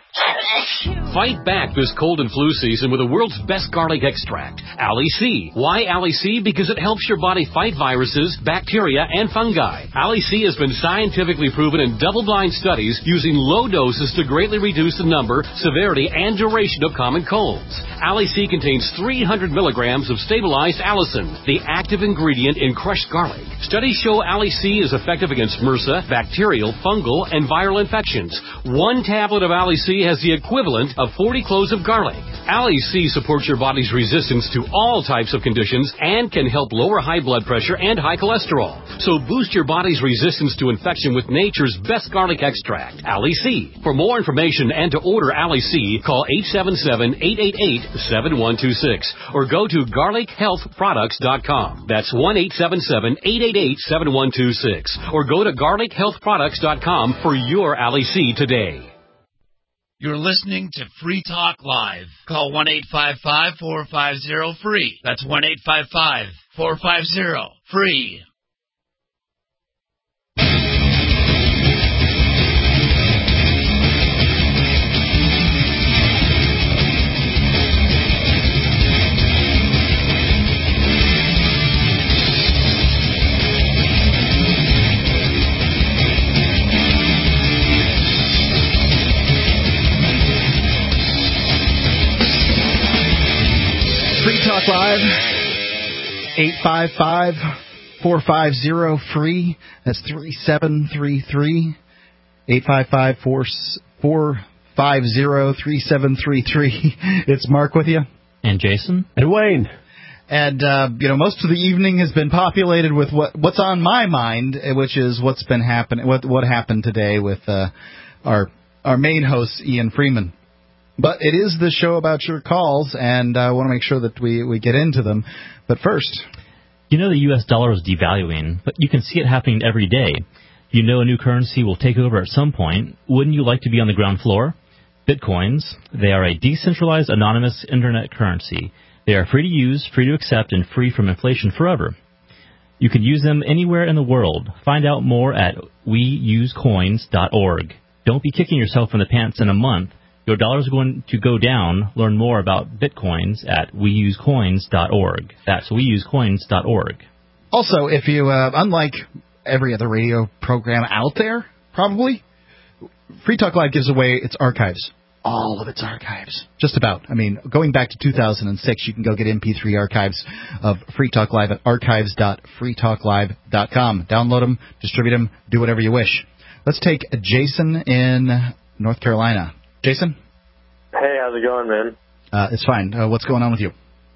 Fight back this cold and flu season with the world's best garlic extract, Ali C. Why Ali C? Because it helps your body fight viruses, bacteria, and fungi. Ali C has been scientifically proven in double-blind studies using low doses to greatly reduce the number, severity, and duration of common colds. Ali C contains three hundred milligrams of stabilized allicin, the active ingredient in crushed garlic. Studies show Ali C is effective against MRSA, bacterial, fungal, and viral infections. One tablet of Ali C has the equivalent of forty cloves of garlic. Ali C supports your body's resistance to all types of conditions and can help lower high blood pressure and high cholesterol. So boost your body's resistance to infection with nature's best garlic extract, Ali C. For more information and to order Ali C, call eight seven seven, eight eight eight, seven one two six or go to garlic health products dot com. That's one eight seven seven, eight eight eight, seven one two six or go to garlic health products dot com for your Ali C today. You're listening to Free Talk Live. Call one eight five five, four five zero, free. That's one eight five five, four five zero, free. Free Talk Live, eight five five, four five zero, free. That's three seven three three, eight five five, four five zero, three seven three three. It's Mark with you. And Jason. And Wayne. And, uh, you know, most of the evening has been populated with what what's on my mind, which is what's been happening, what what happened today with uh, our our main host, Ian Freeman. But it is the show about your calls, and I want to make sure that we, we get into them. But first... You know the U S dollar is devaluing, but you can see it happening every day. You know a new currency will take over at some point. Wouldn't you like to be on the ground floor? Bitcoins. They are a decentralized, anonymous internet currency. They are free to use, free to accept, and free from inflation forever. You can use them anywhere in the world. Find out more at we use coins dot org. Don't be kicking yourself in the pants in a month. Your dollar's going to go down. Learn more about Bitcoins at we use coins dot org. That's we use coins dot org. Also, if you, uh, unlike every other radio program out there, probably, Free Talk Live gives away its archives. All of its archives. Just about. I mean, going back to two thousand six, you can go get M P three archives of Free Talk Live at archives dot free talk live dot com. Download them, distribute them, do whatever you wish. Let's take Jason in North Carolina. Jason? Hey, how's it going, man? Uh, it's fine. Uh, what's going on with you?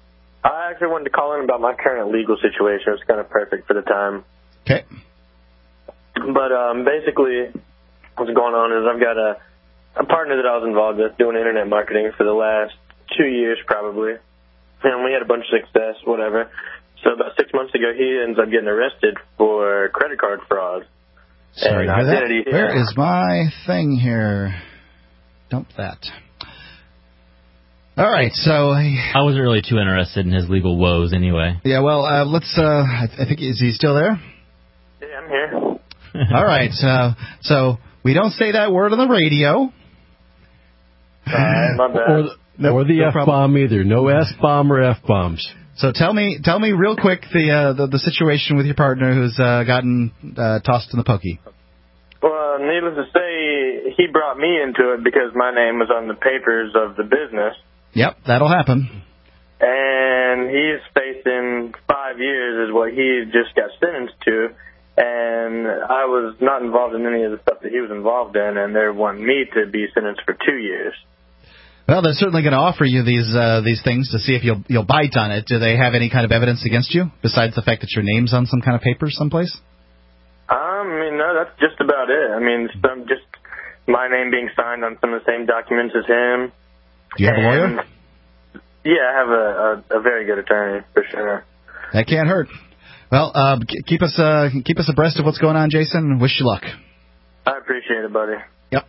I actually wanted to call in about my current legal situation. It's kind of perfect for the time. Okay. But um, basically, what's going on is I've got a, a partner that I was involved with doing internet marketing for the last two years probably. And we had a bunch of success, whatever. So about six months ago, he ends up getting arrested for credit card fraud. Sorry and to hear identity. that. Where is my thing here? Dump that. All right, so... I wasn't really too interested in his legal woes anyway. Yeah, well, uh, let's... Uh, I, I think... Is he still there? Yeah, I'm here. All right, uh, so we don't say that word on the radio. Uh, my bad. Or the, no, or the no F-bomb either. No S-bomb or F-bombs. So tell me tell me real quick the uh, the, the situation with your partner who's uh, gotten uh, tossed in the pokey. Well, needless to say, he brought me into it because my name was on the papers of the business. Yep, that'll happen. And he's facing five years is what he just got sentenced to. And I was not involved in any of the stuff that he was involved in, and they want me to be sentenced for two years. Well, they're certainly going to offer you these uh, these things to see if you'll you'll bite on it. Do they have any kind of evidence against you besides the fact that your name's on some kind of paper someplace? Um, I mean, no, that's just about it. I mean, some just my name being signed on some of the same documents as him. Do you have and, a lawyer? Yeah, I have a, a, a very good attorney for sure. That can't hurt. Well, uh, keep us uh, keep us abreast of what's going on, Jason. Wish you luck. I appreciate it, buddy. Yep.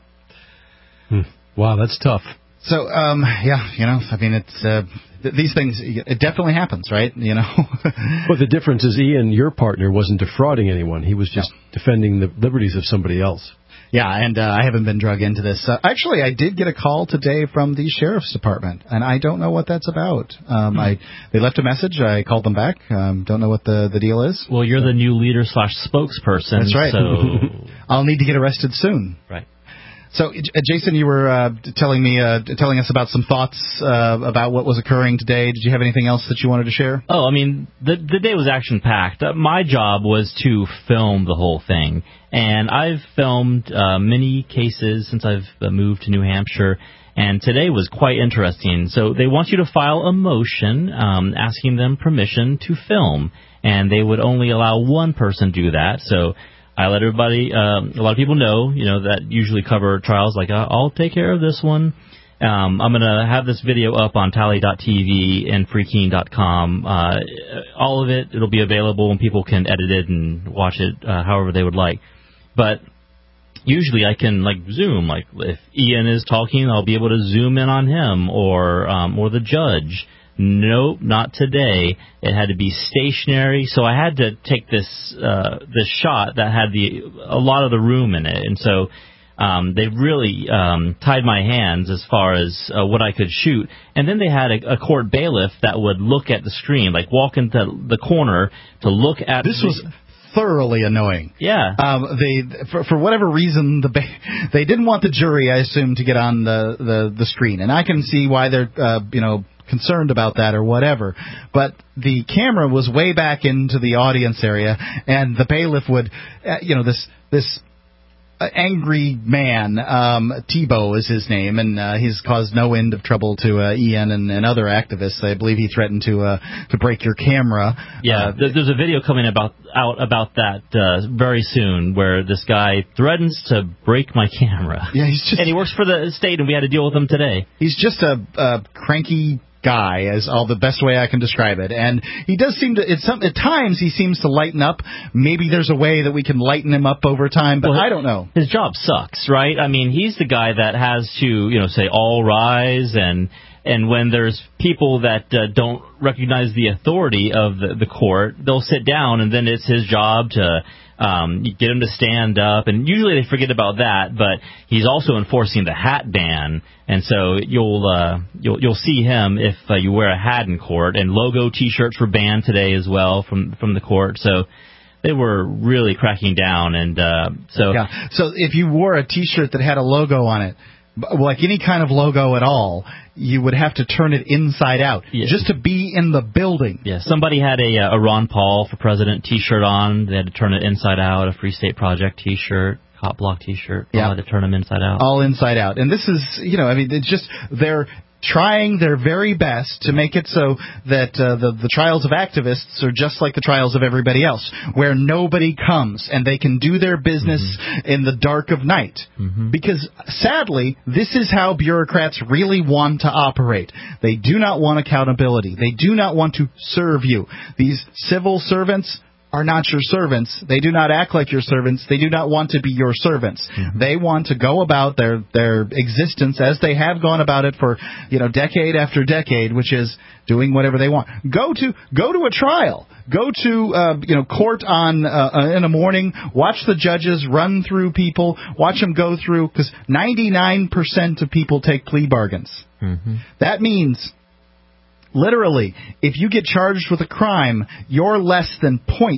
Hmm. Wow, that's tough. So, um, yeah, you know, I mean, it's uh, th- these things. It definitely happens, right? You know. But the difference is, Ian, your partner, wasn't defrauding anyone. He was just no. defending the liberties of somebody else. Yeah, and uh, I haven't been drug into this. Uh, actually, I did get a call today from the sheriff's department, and I don't know what that's about. Um, hmm. I they left a message. I called them back. Um, don't know what the, the deal is. Well, you're so. the new leader slash spokesperson. That's right. So I'll need to get arrested soon. Right. So, uh, Jason, you were uh, telling me, uh, telling us about some thoughts uh, about what was occurring today. Did you have anything else that you wanted to share? Oh, I mean, the the day was action-packed. Uh, my job was to film the whole thing, and I've filmed uh, many cases since I've uh, moved to New Hampshire, and today was quite interesting. So they want you to file a motion um, asking them permission to film, and they would only allow one person to do that. So I let everybody, um, a lot of people know, you know, that usually cover trials, like, uh, I'll take care of this one. Um, I'm going to have this video up on tally dot t v and free keen dot com. Uh, all of it, it'll be available and people can edit it and watch it uh, however they would like. But usually I can, like, zoom. Like, if Ian is talking, I'll be able to zoom in on him or um, or the judge. Nope, not today. It had to be stationary, so I had to take this uh, this shot that had the a lot of the room in it, and so um, they really um, tied my hands as far as uh, what I could shoot. And then they had a, a court bailiff that would look at the screen, like walk into the corner to look at. This the, was thoroughly annoying. Yeah. Um, they for, for whatever reason the ba- they didn't want the jury, I assume, to get on the, the, the screen, and I can see why they're uh, you know. concerned about that or whatever, but the camera was way back into the audience area, and the bailiff would, uh, you know, this this uh, angry man, um, Tebow is his name, and uh, he's caused no end of trouble to uh, Ian and, and other activists. I believe he threatened to uh, to break your camera. Yeah, uh, there's a video coming about out about that uh, very soon, where this guy threatens to break my camera. Yeah, he's just, and he works for the state, and we had to deal with him today. He's just a, a cranky guy, is all the best way I can describe it. And he does seem to, it's some, at times he seems to lighten up. Maybe there's a way that we can lighten him up over time, but well, I don't know. His job sucks, right? I mean, he's the guy that has to, you know, say all rise, and and when there's people that uh, don't recognize the authority of the, the court, they'll sit down, and then it's his job to Um, you get him to stand up, and usually they forget about that. But he's also enforcing the hat ban, and so you'll uh, you'll you'll see him if uh, you wear a hat in court. And logo T-shirts were banned today as well from from the court. So they were really cracking down. And uh, so yeah. So if you wore a T-shirt that had a logo on it, like any kind of logo at all, you would have to turn it inside out yeah. just to be in the building. Yeah, somebody had a, a Ron Paul for President T-shirt on. They had to turn it inside out. A Free State Project T-shirt, Cop Block T-shirt. Yeah, had to turn them inside out. All inside out. And this is, you know, I mean, it's just they're trying their very best to make it so that uh, the, the trials of activists are just like the trials of everybody else, where nobody comes and they can do their business mm-hmm. in the dark of night. Mm-hmm. Because, sadly, this is how bureaucrats really want to operate. They do not want accountability. They do not want to serve you. These civil servants are not your servants. They do not act like your servants. They do not want to be your servants. Mm-hmm. They want to go about their their existence as they have gone about it for, you know, decade after decade, which is doing whatever they want. Go to go to a trial. Go to uh, you know court on uh, in the morning. Watch the judges run through people. Watch them go through, because ninety-nine percent of people take plea bargains. Mm-hmm. That means, literally, if you get charged with a crime, you're less than zero point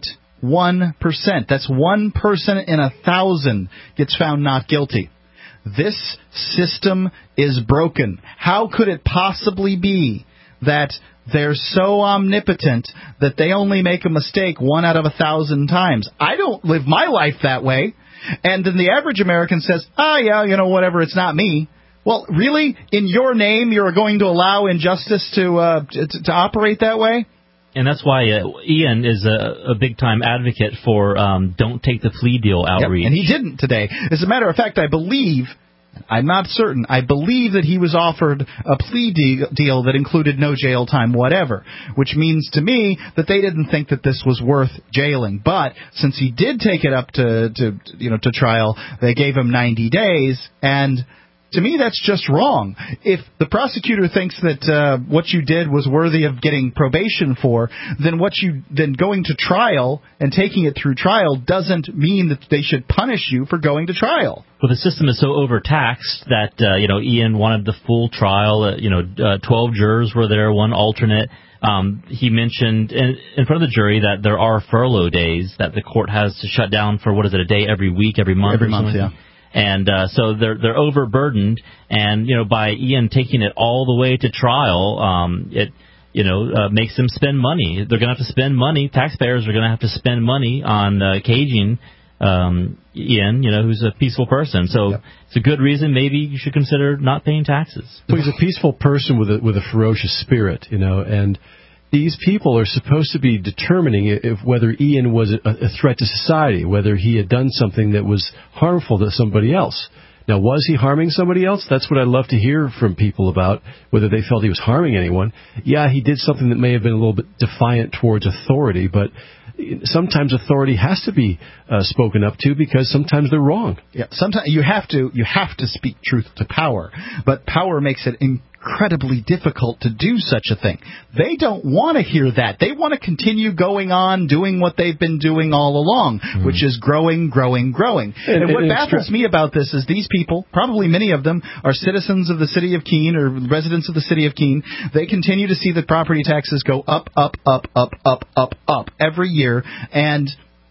one percent. That's one person in a thousand gets found not guilty. This system is broken. How could it possibly be that they're so omnipotent that they only make a mistake one out of a thousand times? I don't live my life that way. And then the average American says, ah, yeah, you know, whatever, it's not me. Well, really? In your name, you're going to allow injustice to uh, to, to operate that way? And that's why uh, Ian is a, a big-time advocate for um, don't take the plea deal outreach. Yep, and he didn't today. As a matter of fact, I believe, I'm not certain, I believe that he was offered a plea de- deal that included no jail time whatever, which means to me that they didn't think that this was worth jailing. But since he did take it up to, to you know, to trial, they gave him ninety days, and to me, that's just wrong. If the prosecutor thinks that uh, what you did was worthy of getting probation for, then what you then going to trial and taking it through trial doesn't mean that they should punish you for going to trial. Well, the system is so overtaxed that uh, you know Ian wanted the full trial. Uh, you know, uh, twelve jurors were there, one alternate. Um, he mentioned in, in front of the jury that there are furlough days that the court has to shut down for. What is it, a day every week, every month? Every or month, something? yeah. And uh, so they're they're overburdened, and you know by Ian taking it all the way to trial, um, it you know uh, makes them spend money. They're going to have to spend money. Taxpayers are going to have to spend money on uh, caging um, Ian, you know, who's a peaceful person. So yep. It's a good reason maybe you should consider not paying taxes. Well, he's a peaceful person with a with a ferocious spirit, you know, and these people are supposed to be determining if whether Ian was a, a threat to society, whether he had done something that was harmful to somebody else. Now, was he harming somebody else? That's what I'd love to hear from people about, whether they felt he was harming anyone. Yeah, he did something that may have been a little bit defiant towards authority, but sometimes authority has to be uh, spoken up to because sometimes they're wrong. Yeah, sometimes you have to you have to speak truth to power, but power makes it incredibly difficult to do such a thing. They don't want to hear that. They want to continue going on doing what they've been doing all along, mm-hmm. which is growing, growing, growing. And, and what and baffles me about this is these people, probably many of them, are citizens of the city of Keene or residents of the city of Keene. They continue to see that property taxes go up, up, up, up, up, up, up every year. And,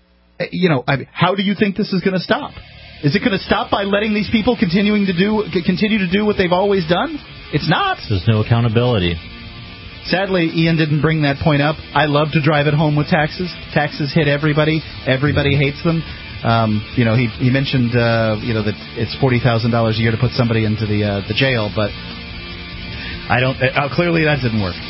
you know, I mean, how do you think this is going to stop? Is it going to stop by letting these people continuing to do continue to do what they've always done? It's not. There's no accountability. Sadly, Ian didn't bring that point up. I love to drive it home with taxes. Taxes hit everybody. Everybody hates them. Um, you know, he he mentioned uh, you know that it's forty thousand dollars a year to put somebody into the uh, the jail, but I don't. Uh, clearly, that didn't work.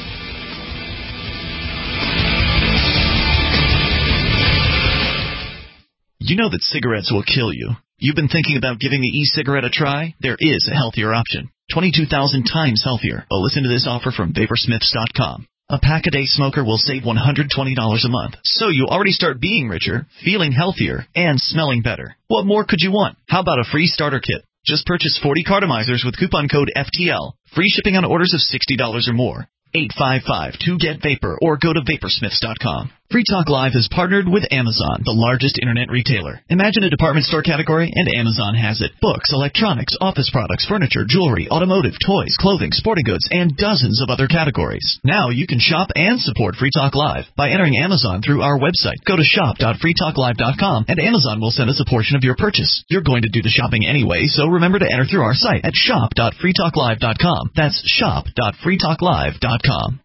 You know that cigarettes will kill you. You've been thinking about giving the e-cigarette a try? There is a healthier option. twenty-two thousand times healthier. But listen to this offer from Vapor Smiths dot com. A pack-a-day smoker will save one hundred twenty dollars a month. So you already start being richer, feeling healthier, and smelling better. What more could you want? How about a free starter kit? Just purchase forty cartomizers with coupon code F T L. Free shipping on orders of sixty dollars or more. eight five five two get vapor or go to Vapor Smiths dot com. Free Talk Live is partnered with Amazon, the largest internet retailer. Imagine a department store category, and Amazon has it. Books, electronics, office products, furniture, jewelry, automotive, toys, clothing, sporting goods, and dozens of other categories. Now you can shop and support Free Talk Live by entering Amazon through our website. Go to shop dot free talk live dot com, and Amazon will send us a portion of your purchase. You're going to do the shopping anyway, so remember to enter through our site at shop dot free talk live dot com. That's shop dot free talk live dot com.